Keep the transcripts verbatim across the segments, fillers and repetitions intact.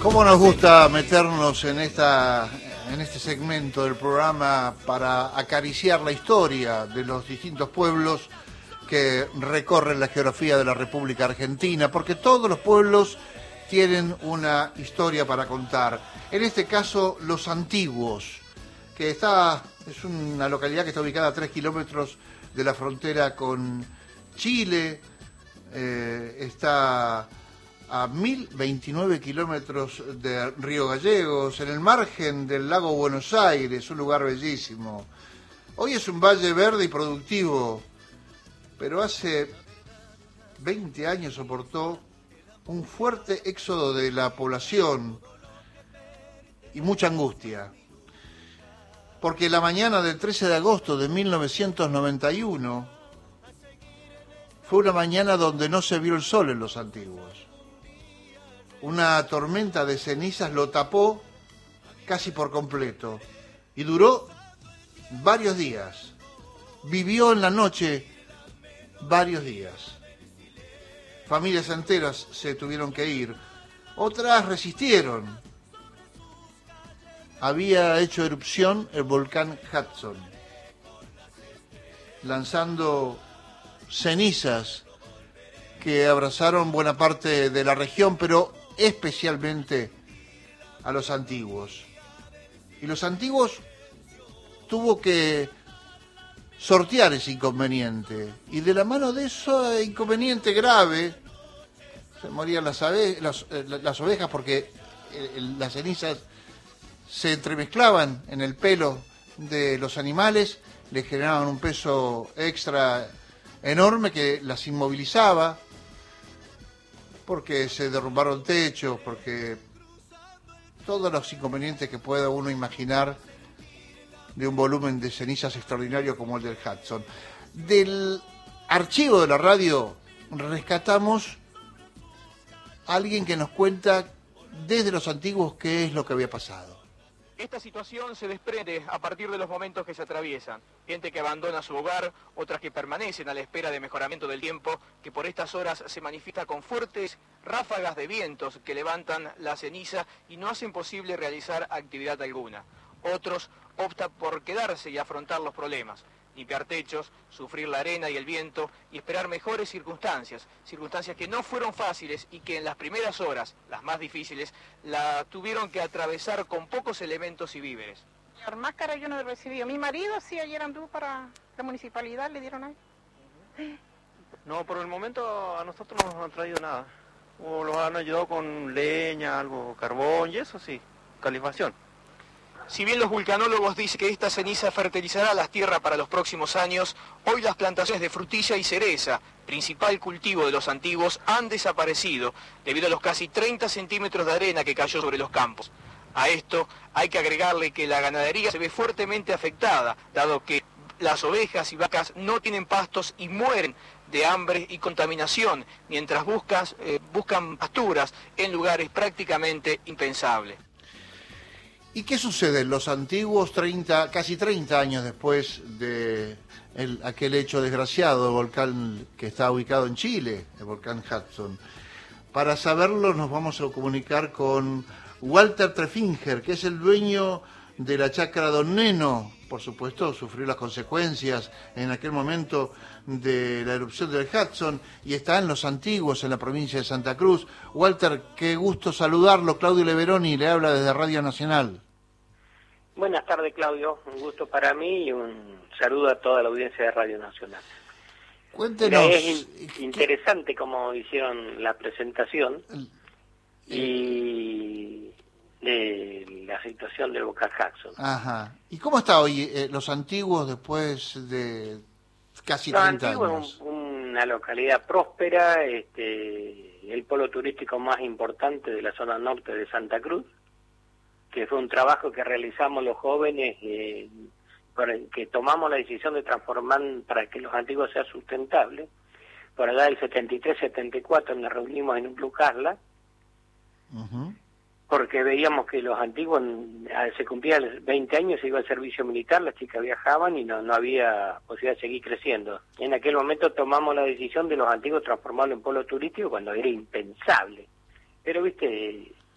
¿Cómo nos gusta meternos en esta en este segmento del programa para acariciar la historia de los distintos pueblos que recorren la geografía de la República Argentina? Porque todos los pueblos tienen una historia para contar. En este caso, Los Antiguos, que está es una localidad que está ubicada a tres kilómetros de la frontera con Chile, eh, está a mil veintinueve kilómetros de Río Gallegos, en el margen del lago Buenos Aires, un lugar bellísimo. Hoy es un valle verde y productivo, pero hace veinte años soportó un fuerte éxodo de la población y mucha angustia. Porque la mañana del trece de agosto de mil novecientos noventa y uno fue una mañana donde no se vio el sol en Los Antiguos. Una tormenta de cenizas lo tapó casi por completo y duró varios días. Vivió en la noche varios días. Familias enteras se tuvieron que ir. Otras resistieron. Había hecho erupción el volcán Hudson, lanzando cenizas que abrazaron buena parte de la región, pero especialmente a Los Antiguos. Y Los Antiguos tuvo que sortear ese inconveniente, y de la mano de ese inconveniente grave se morían las, ave las, eh, las ovejas porque eh, las cenizas se entremezclaban en el pelo de los animales, les generaban un peso extra enorme que las inmovilizaba, porque se derrumbaron techos, porque todos los inconvenientes que pueda uno imaginar de un volumen de cenizas extraordinario como el del Hudson. Del archivo de la radio rescatamos a alguien que nos cuenta desde Los Antiguos qué es lo que había pasado. Esta situación se desprende a partir de los momentos que se atraviesan. Gente que abandona su hogar, otras que permanecen a la espera de mejoramiento del tiempo, que por estas horas se manifiesta con fuertes ráfagas de vientos que levantan la ceniza y no hacen posible realizar actividad alguna. Otros optan por quedarse y afrontar los problemas, limpiar techos, sufrir la arena y el viento y esperar mejores circunstancias, circunstancias que no fueron fáciles y que en las primeras horas, las más difíciles, la tuvieron que atravesar con pocos elementos y víveres. Señor, máscara yo no he recibido. Mi marido sí ayer anduvo para la municipalidad, le dieron ahí. No, por el momento a nosotros no nos han traído nada. O los han ayudado con leña, algo, carbón y eso sí, calefacción. Si bien los vulcanólogos dicen que esta ceniza fertilizará las tierras para los próximos años, hoy las plantaciones de frutilla y cereza, principal cultivo de Los Antiguos, han desaparecido debido a los casi treinta centímetros de arena que cayó sobre los campos. A esto hay que agregarle que la ganadería se ve fuertemente afectada, dado que las ovejas y vacas no tienen pastos y mueren de hambre y contaminación, mientras buscas, eh, buscan pasturas en lugares prácticamente impensables. ¿Y qué sucede en Los Antiguos treinta, casi treinta años después de el, aquel hecho desgraciado del volcán que está ubicado en Chile, el volcán Hudson? Para saberlo nos vamos a comunicar con Walter Trefinger, que es el dueño de la chacra Don Neno. Por supuesto, sufrió las consecuencias en aquel momento de la erupción del Hudson y está en Los Antiguos, en la provincia de Santa Cruz. Walter, qué gusto saludarlo. Claudio Leveroni le habla desde Radio Nacional. Buenas tardes, Claudio. Un gusto para mí y un saludo a toda la audiencia de Radio Nacional. Cuéntenos. Mira, es in interesante cómo hicieron la presentación y de la situación del volcán Hudson. Ajá. ¿Y cómo está hoy eh, Los Antiguos después de casi Los treinta Antiguos años? es un, una localidad próspera, este, el polo turístico más importante de la zona norte de Santa Cruz, que fue un trabajo que realizamos los jóvenes, eh, para, que tomamos la decisión de transformar para que Los Antiguos sea sustentable. Por allá del setenta y tres setenta y cuatro nos reunimos en un Club Carla, uh-huh. porque veíamos que Los Antiguos, se cumplían veinte años, se iba al servicio militar, las chicas viajaban y no, no había posibilidad de seguir creciendo. En aquel momento tomamos la decisión de Los Antiguos transformarlo en polo turístico cuando era impensable. Pero, viste,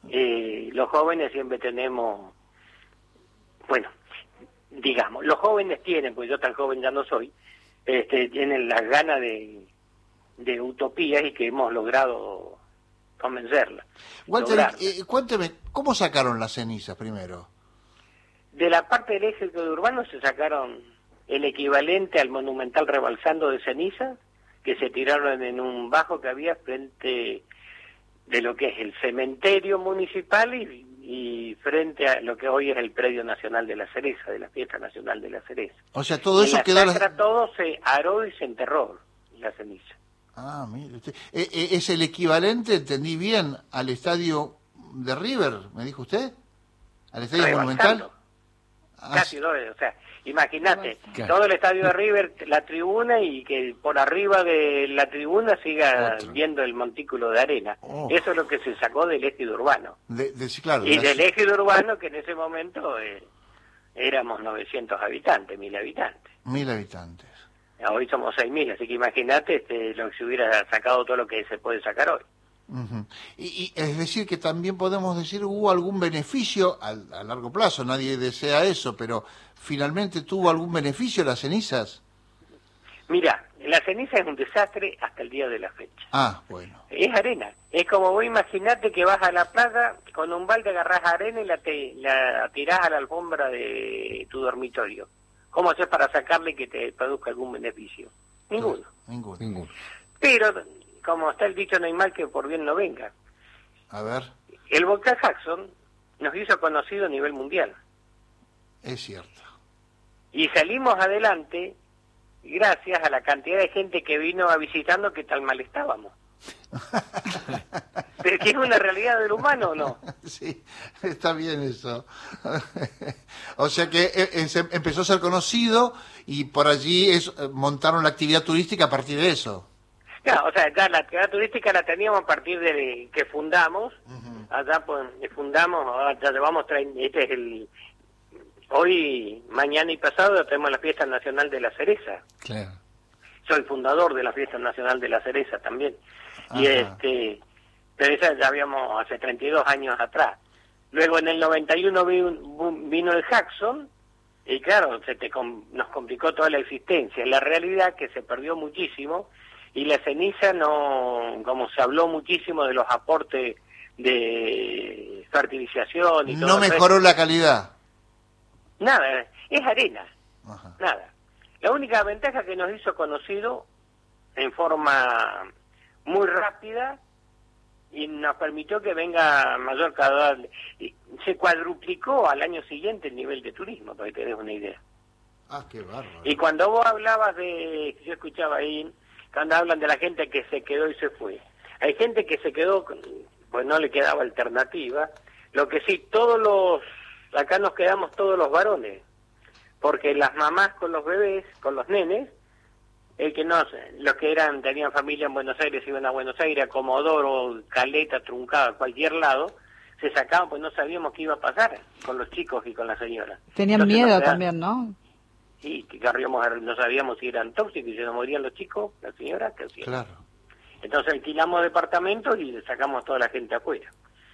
eh, los jóvenes siempre tenemos, bueno, digamos, los jóvenes tienen, pues yo tan joven ya no soy, este, tienen las ganas de, de utopías y que hemos logrado convencerla. Walter, eh, cuénteme, ¿cómo sacaron las cenizas primero? De la parte del ejército urbano se sacaron el equivalente al monumental rebalsando de ceniza, que se tiraron en un bajo que había frente de lo que es el cementerio municipal y, y frente a lo que hoy es el Predio Nacional de la Cereza, de la Fiesta Nacional de la Cereza. O sea, todo eso en la quedó... sacra todo se aró y se enterró la ceniza. Ah, mire usted. Eh, eh, ¿Es el equivalente, entendí bien, al estadio de River, me dijo usted? ¿Al estadio Rebalsando. monumental? Ah, Casi dos, o sea, imagínate, Claro. todo el estadio de River, la tribuna, y que por arriba de la tribuna siga Otro. viendo el montículo de arena. Oh. Eso es lo que se sacó del ejido urbano. de, de- sí, claro. Y de del la- ejido urbano, que en ese momento eh, éramos novecientos habitantes, mil habitantes. Mil habitantes. Hoy somos seis mil, así que imagínate este, lo que se hubiera sacado todo lo que se puede sacar hoy. Ujú. y, y es decir que también podemos decir hubo algún beneficio al- a, largo plazo, nadie desea eso, pero finalmente tuvo algún beneficio las cenizas. Mira, la ceniza es un desastre hasta el día de la fecha. Ah, bueno. Es arena. Es como vos imaginate que vas a la playa, con un balde agarrás arena y la, te, la tirás a la alfombra de tu dormitorio. ¿Cómo haces para sacarle que te produzca algún beneficio? Ninguno. Ninguno. Ninguno. Pero, como está el dicho, no hay mal que por bien no venga. A ver, El volcán Jackson nos hizo conocido a nivel mundial. es cierto. Y salimos adelante gracias a la cantidad de gente que vino a visitarnos, que tal mal estábamos. Pero que es una realidad del humano, ¿o no? Sí, está bien eso. O sea que eh, eh, se empezó a ser conocido y por allí es, eh, montaron la actividad turística a partir de eso. No, o sea, ya la actividad turística la teníamos a partir de que fundamos. Ujú. Allá pues fundamos, ahora ya llevamos, trein- este es el... Hoy, mañana y pasado tenemos la Fiesta Nacional de la Cereza. Claro. Soy fundador de la Fiesta Nacional de la Cereza también. Y Ajá. este, pero esa ya habíamos hace treinta y dos años atrás. Luego en el noventa y uno vino, vino el Jackson, y claro, se te com- nos complicó toda la existencia. La realidad es que se perdió muchísimo, y la ceniza no, como se habló muchísimo de los aportes de fertilización y todo No eso, mejoró la calidad. nada, es arena. Ajá. Nada. La única ventaja que nos hizo conocido en forma muy rápida y nos permitió que venga mayor cada y se cuadruplicó al año siguiente el nivel de turismo, para que te des una idea. Ah, qué bárbaro. Y cuando vos hablabas de, yo escuchaba ahí, cuando hablan de la gente que se quedó y se fue, hay gente que se quedó, pues no le quedaba alternativa, lo que sí, todos los, acá nos quedamos todos los varones, porque las mamás con los bebés, con los nenes, el que no, los que eran tenían familia en Buenos Aires, iban a Buenos Aires, a Comodoro, Caleta, Truncada, cualquier lado, se sacaban, pues no sabíamos qué iba a pasar con los chicos y con la señora. Tenían Entonces, miedo nos quedaban- también, ¿no? Sí, que corríamos, no sabíamos si eran tóxicos y se nos morían los chicos, la señora, ¿qué hacía? Claro. Entonces alquilamos departamentos y sacamos toda la gente afuera.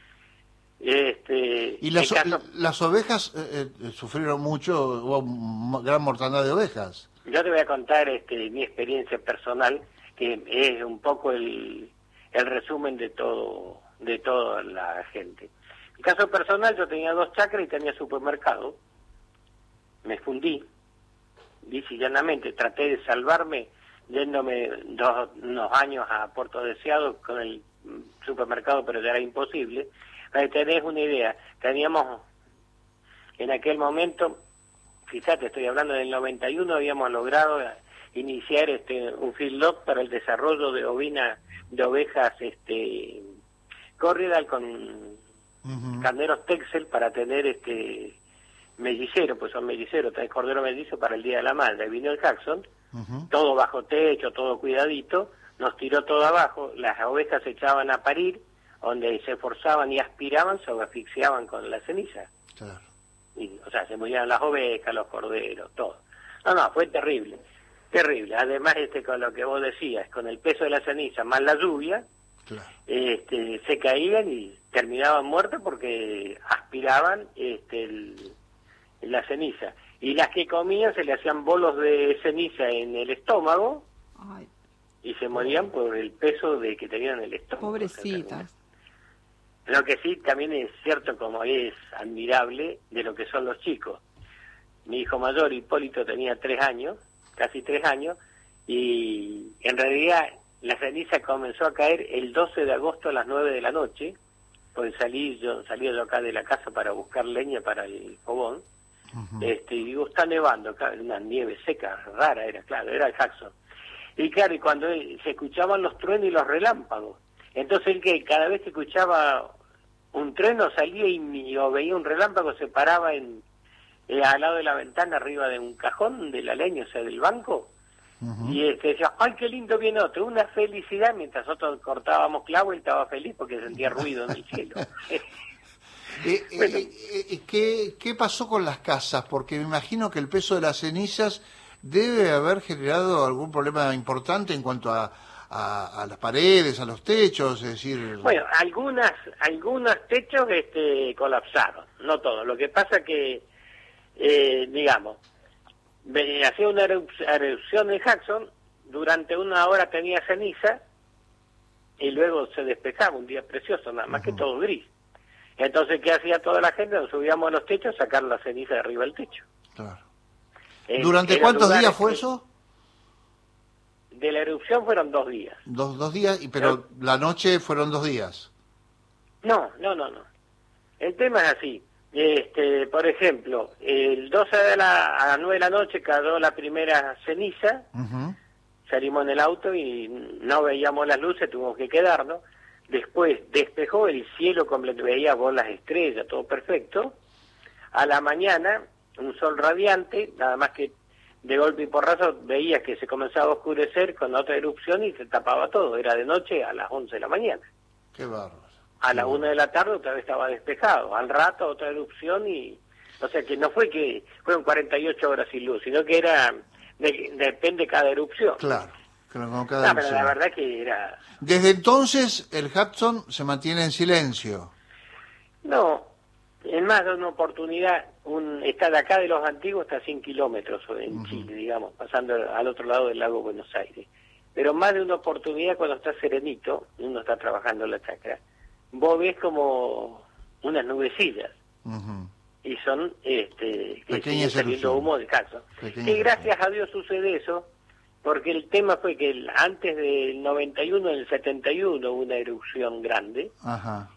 Este, ¿Y las, en caso- las ovejas eh, eh, sufrieron mucho? Hubo m- gran mortandad de ovejas. Yo te voy a contar este, mi experiencia personal, que es un poco el, el resumen de todo de toda la gente. En mi caso personal, yo tenía dos chacras y tenía supermercado. Me fundí, lisa y llanamente, traté de salvarme yéndome dos, unos años a Puerto Deseado con el mm, supermercado, pero ya era imposible. Para que tenés una idea, teníamos en aquel momento, fíjate, estoy hablando del noventa y uno, habíamos logrado iniciar este un feedlot para el desarrollo de ovina, de ovejas este corridal con Ujú. carneros Texel para tener este mellicero, pues son melliceros, trae cordero mellizo para el Día de la Madre. Vino el Jackson, Ujú. todo bajo techo, todo cuidadito, nos tiró todo abajo, las ovejas se echaban a parir, donde se forzaban y aspiraban, se asfixiaban con la ceniza. Claro. Y, o sea, se morían las ovejas, los corderos, todo. No, no, fue terrible, terrible. Además, este con lo que vos decías, con el peso de la ceniza más la lluvia, Claro. este, se caían y terminaban muertas porque aspiraban este, el, la ceniza. Y las que comían se le hacían bolos de ceniza en el estómago. Ay, y se morían por el peso de que tenían en el estómago. pobrecitas. Lo que sí también es cierto, como es admirable, de lo que son los chicos. Mi hijo mayor, Hipólito, tenía tres años, casi tres años, y en realidad la ceniza comenzó a caer el doce de agosto a las nueve de la noche, pues salí yo, salí yo acá de la casa para buscar leña para el fogón. Uh-huh. Este, y digo, está nevando, una nieve seca, rara era, claro, era el Jackson. Y claro, y cuando él, se escuchaban los truenos y los relámpagos, entonces él que cada vez que escuchaba un trueno salía y, y o veía un relámpago, se paraba en eh, al lado de la ventana, arriba de un cajón de la leña, o sea, del banco, uh-huh. y este, decía, ¡ay, qué lindo viene otro! Una felicidad, mientras nosotros cortábamos clavo, él estaba feliz porque sentía ruido en el cielo. Eh, bueno. eh, eh, ¿qué, ¿Qué pasó con las casas? Porque me imagino que el peso de las cenizas debe haber generado algún problema importante en cuanto a, a, a las paredes, a los techos, es decir... Bueno, algunas algunos techos este, colapsaron, no todos. Lo que pasa que, eh, digamos, hacía una erupción en Jackson, durante una hora tenía ceniza, y luego se despejaba, un día precioso, nada más uh-huh. que todo gris. Entonces, ¿qué hacía toda la gente? Nos subíamos a los techos a sacar la ceniza de arriba del techo. Claro. Eh, ¿Durante cuántos días fue eso? De la erupción fueron dos días. Dos, dos días, y pero no. La noche fueron dos días. No, no, no, no. El tema es así. Este, por ejemplo, el doce de la, a las nueve de la noche cayó la primera ceniza, uh-huh. salimos en el auto y no veíamos las luces, tuvimos que quedarnos. Después despejó el cielo completo, veía vos las estrellas, todo perfecto. A la mañana, un sol radiante, nada más que de golpe y porrazo veías que se comenzaba a oscurecer con otra erupción y se tapaba todo. Era de noche a las once de la mañana. Qué bárbaro. A la una de la tarde otra vez estaba despejado. Al rato otra erupción y... O sea que no fue que fueron cuarenta y ocho horas sin luz, sino que era... De, depende cada erupción. Claro. Con cada no, pero la verdad que era... Desde entonces el Hudson se mantiene en silencio. No, en más de una oportunidad, un, está de acá de los antiguos, está a cien kilómetros en uh-huh. Chile, digamos, pasando al otro lado del lago Buenos Aires. Pero más de una oportunidad cuando está serenito, uno está trabajando en la chacra, vos ves como unas nubecillas. Uh-huh. Y son este, que siguen saliendo humo de caso. Y gracias a Dios sucede eso, porque el tema fue que el, antes del noventa y uno, en el setenta y uno, hubo una erupción grande. Ajá.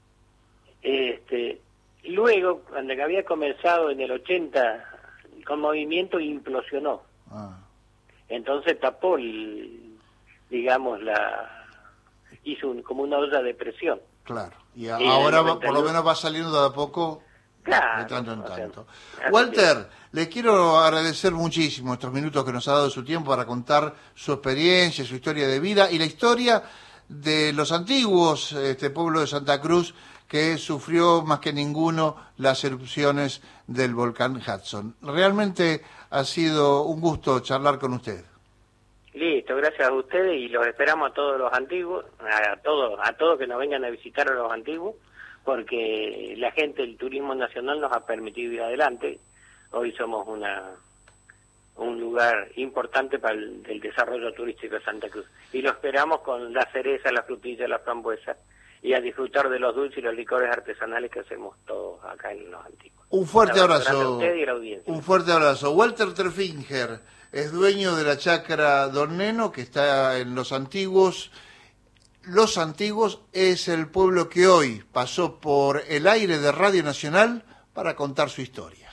Este, luego, cuando había comenzado en el ochenta, con movimiento implosionó. Ah. Entonces tapó, el, digamos, la hizo un, como una olla de presión. Claro, y, a, y ahora va, por lo menos va saliendo de a poco. Claro, de tanto en tanto. Sea, Walter, le quiero agradecer muchísimo estos minutos que nos ha dado de su tiempo para contar su experiencia, su historia de vida y la historia de los antiguos, este pueblo de Santa Cruz, que sufrió más que ninguno las erupciones del volcán Hudson. Realmente ha sido un gusto charlar con usted. Listo, gracias a ustedes y los esperamos a todos los antiguos, a todos, a todos que nos vengan a visitar a los antiguos, porque la gente del turismo nacional nos ha permitido ir adelante. Hoy somos una un lugar importante para el, el desarrollo turístico de Santa Cruz. Y lo esperamos con la cereza, la frutilla, la frambuesa, y a disfrutar de los dulces y los licores artesanales que hacemos todos acá en los antiguos. Un fuerte abrazo. A usted y a la audiencia. Un fuerte abrazo. Walter Trefinger es dueño de la chacra Don Neno, que está en Los Antiguos. Los Antiguos es el pueblo que hoy pasó por el aire de Radio Nacional para contar su historia.